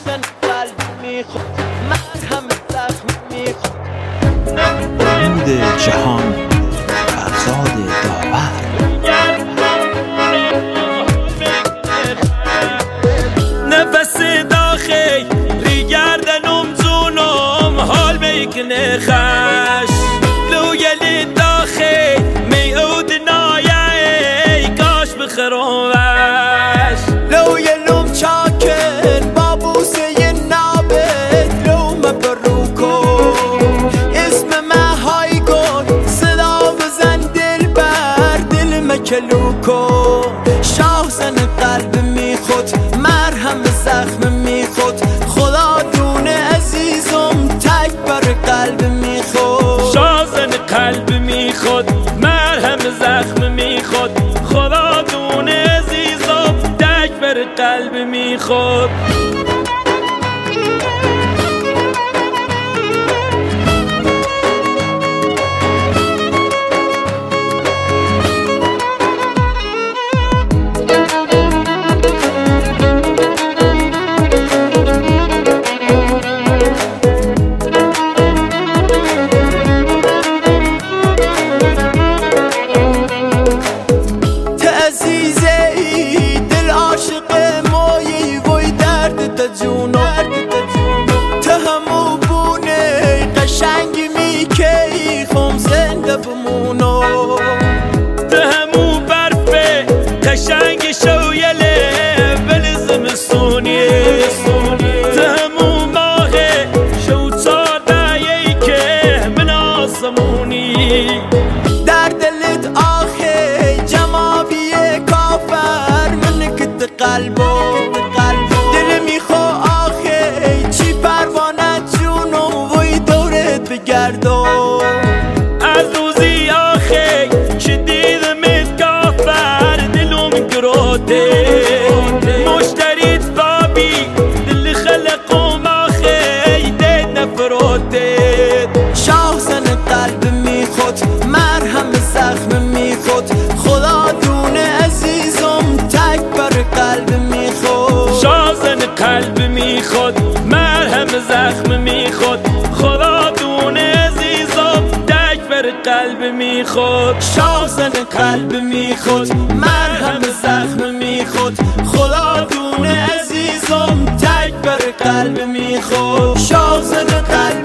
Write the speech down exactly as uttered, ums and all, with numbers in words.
شاهزن قلب میخواد مرهم زخم میخواد. نمود جهان فرزاد داور. نفس داخل ریگردنم زونم حال میکنه خش لویلی داخل میعود نایه کاش بخرم وش لویلوم چاکن بابوسه نابد لوم بروکو اسم من های کن صدا بزن دل بر دل مکلوکو. شاهزن قلب میخود مرهم زخم میخود خدا دونه عزیزم تک بر قلب میخود. شاهزن قلب میخود مرهم زخم میخود خدا دونه عزیزم تک بر قلب میخود. تهمو برفه قشنگ شویله بل زمستونیه تهمو ماهه شو چادایی که من آسمونی در دلت آخه جمابی کافر من کت قلبو دل میخوا آخه چی پروانه جونو وی دورت بگردو. از روزی آخه چه دیدمت کافر دلم گروته مشتریت بابی دل خلقم آخه دید نفروته. شاهزن قلب میخود مرهم زخم میخود خدا دونه عزیزم تک بر قلب میخود. شاهزن قلب میخود مرهم زخم میخود خدا دونه قلب میخود. شاهزن قلب میخود مرهم زخم میخود خدا دونه عزیزم تک بر قلب میخود. شاهزن قلب